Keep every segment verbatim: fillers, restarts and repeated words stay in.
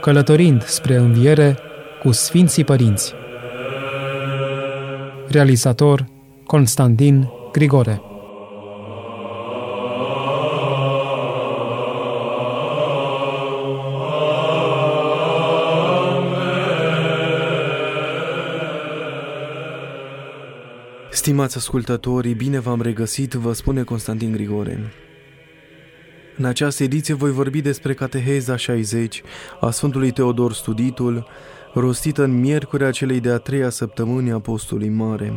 călătorind spre înviere cu Sfinții Părinți. Realizator Constantin Grigore. Stimați ascultători, bine v-am regăsit, vă spune Constantin Grigore. În această ediție voi vorbi despre Cateheza șaizeci a Sfântului Teodor Studitul, rostită în miercurea celei de-a treia săptămâni a Postului Mare.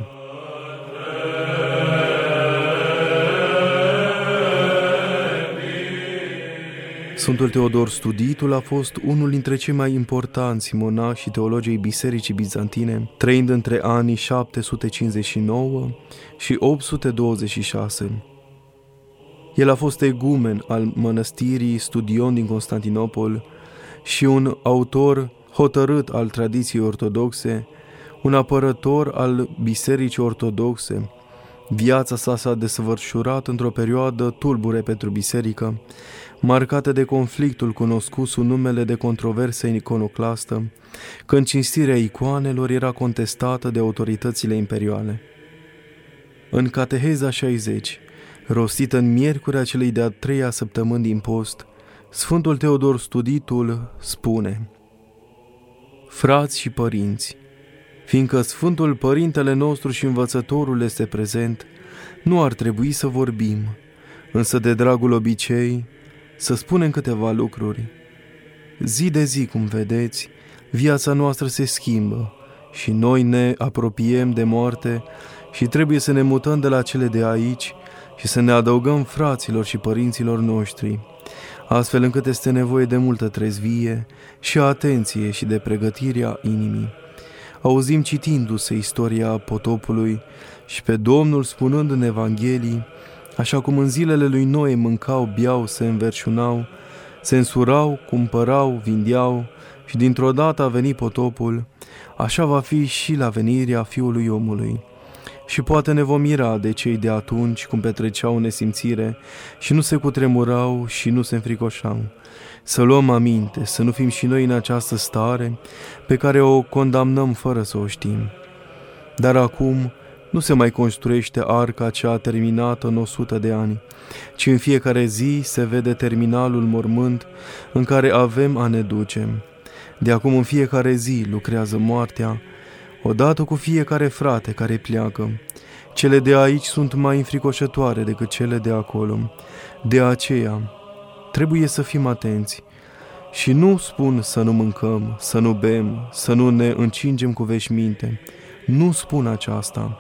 Sfântul Teodor Studitul a fost unul dintre cei mai importanți monași și teologii Bisericii Bizantine, trăind între anii șapte sute cincizeci și nouă și opt sute douăzeci și șase. El a fost egumen al mănăstirii Studion din Constantinopol și un autor hotărât al tradiției ortodoxe, un apărător al Bisericii Ortodoxe. Viața sa s-a desfășurat într-o perioadă tulbure pentru biserică, marcată de conflictul cunoscut sub numele de controversă iconoclastă, când cinstirea icoanelor era contestată de autoritățile imperiale. În Cateheza șaizeci, rostită în miercurea celei de-a treia săptămâni din post, Sfântul Teodor Studitul spune: Frați și părinți, fiindcă Sfântul Părintele nostru și Învățătorul este prezent, nu ar trebui să vorbim, însă de dragul obicei să spunem câteva lucruri. Zi de zi, cum vedeți, viața noastră se schimbă și noi ne apropiem de moarte și trebuie să ne mutăm de la cele de aici și să ne adăugăm fraților și părinților noștri, astfel încât este nevoie de multă trezvie și atenție și de pregătirea inimii. Auzim citindu-se istoria potopului și pe Domnul spunând în Evanghelii: așa cum în zilele lui Noe mâncau, beau, se înverșunau, se însurau, cumpărau, vindeau și dintr-o dată a venit potopul, așa va fi și la venirea Fiului Omului. Și poate ne vom mira de cei de atunci cum petreceau nesimțire și nu se cutremurau și nu se înfricoșau. Să luăm aminte, să nu fim și noi în această stare pe care o condamnăm fără să o știm. Dar acum nu se mai construiește arca cea terminată în o sută de ani, ci în fiecare zi se vede terminalul mormânt în care avem a ne duce. De acum în fiecare zi lucrează moartea, odată cu fiecare frate care pleacă. Cele de aici sunt mai înfricoșătoare decât cele de acolo. De aceea trebuie să fim atenți. Și nu spun să nu mâncăm, să nu bem, să nu ne încingem cu veșminte. Nu spun aceasta.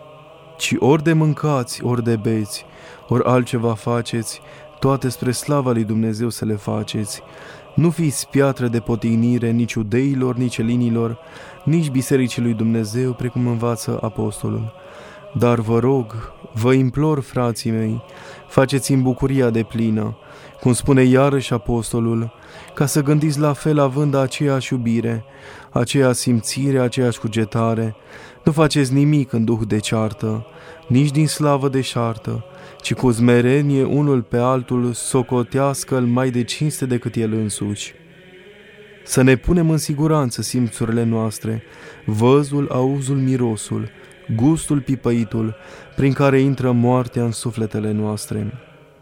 Ci ori de mâncați, ori de beți, ori altceva faceți, toate spre slava lui Dumnezeu să le faceți. Nu fiți piatră de potignire nici iudeilor, nici elinilor, nici bisericii lui Dumnezeu, precum învață apostolul. Dar vă rog, vă implor, frații mei, faceți-mi bucuria de plină, cum spune iarăși apostolul, ca să gândiți la fel având aceeași iubire, aceeași simțire, aceeași cugetare. Nu faceți nimic în duh de ceartă, nici din slavă de șartă, ci cu smerenie unul pe altul socotească-l mai de cinste decât el însuși. Să ne punem în siguranță simțurile noastre, văzul, auzul, mirosul, gustul, pipăitul, prin care intră moartea în sufletele noastre.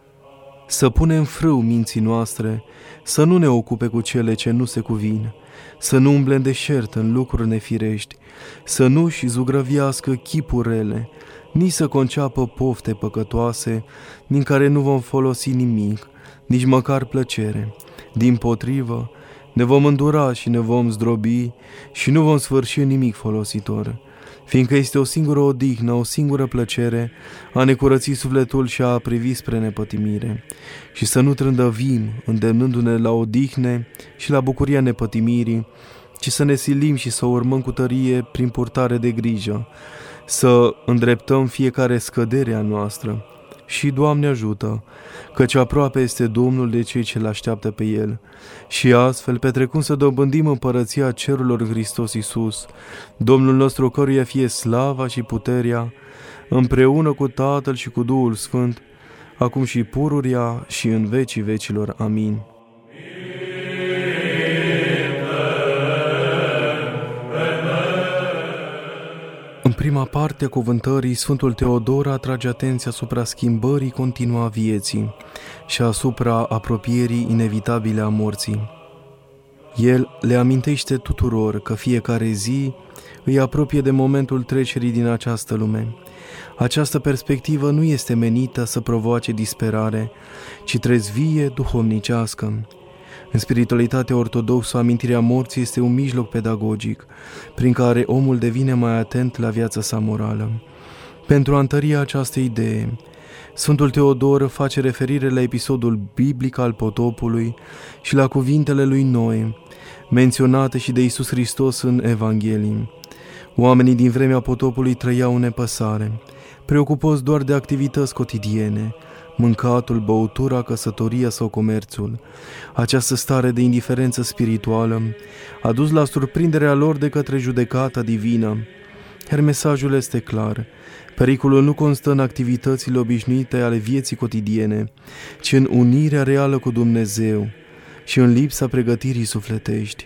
Să punem frâu minții noastre, să nu ne ocupe cu cele ce nu se cuvin, să nu umble în deșert în lucruri nefirești, să nu-și zugrăviască chipuri rele, nici să conceapă pofte păcătoase, din care nu vom folosi nimic, nici măcar plăcere. Dimpotrivă, ne vom îndura și ne vom zdrobi și nu vom sfârși nimic folositor, fiindcă este o singură odihnă, o singură plăcere a ne curăți sufletul și a privi spre nepătimire, și să nu trândăvim, îndemnându-ne la odihne și la bucuria nepătimirii, ci să ne silim și să o urmăm cu tărie prin purtare de grijă, să îndreptăm fiecare scădere a noastră. Și, Doamne ajută, căci aproape este Domnul de cei ce l-așteaptă pe El, și astfel, petrecând să dobândim împărăția cerurilor Hristos Iisus, Domnul nostru, căruia fie slava și puterea, împreună cu Tatăl și cu Duhul Sfânt, acum și pururia și în vecii vecilor. Amin. În prima parte a cuvântării, Sfântul Teodor atrage atenția asupra schimbării continue a vieții și asupra apropierii inevitabile a morții. El le amintește tuturor că fiecare zi îi apropie de momentul trecerii din această lume. Această perspectivă nu este menită să provoace disperare, ci trezvie duhovnicească. În spiritualitatea ortodoxă, amintirea morții este un mijloc pedagogic, prin care omul devine mai atent la viața sa morală. Pentru a întări această idee, Sfântul Teodor face referire la episodul biblic al potopului și la cuvintele lui Noe, menționate și de Iisus Hristos în Evanghelii. Oamenii din vremea potopului trăiau în nepăsare, preocupați doar de activități cotidiene, mâncatul, băutura, căsătoria sau comerțul. Această stare de indiferență spirituală a dus la surprinderea lor de către judecata divină. Iar mesajul este clar. Pericolul nu constă în activitățile obișnuite ale vieții cotidiene, ci în unirea reală cu Dumnezeu și în lipsa pregătirii sufletești.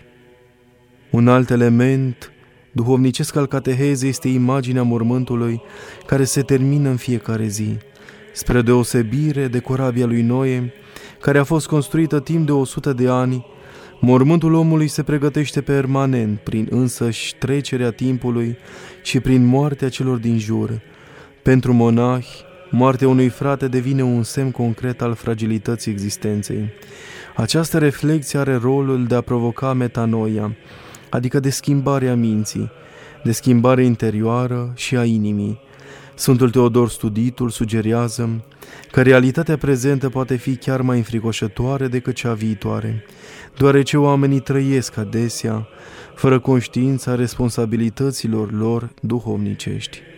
Un alt element duhovnicesc al catehezei este imaginea mormântului care se termină în fiecare zi. Spre deosebire de corabia lui Noe, care a fost construită timp de o sută de ani, mormântul omului se pregătește permanent prin însăși trecerea timpului și prin moartea celor din jur. Pentru monahi, moartea unui frate devine un semn concret al fragilității existenței. Această reflecție are rolul de a provoca metanoia, adică de schimbarea minții, de schimbare interioară și a inimii. Sfântul Teodor Studitul sugerează că realitatea prezentă poate fi chiar mai înfricoșătoare decât cea viitoare, deoarece oamenii trăiesc adesea fără conștiința responsabilităților lor duhovnicești.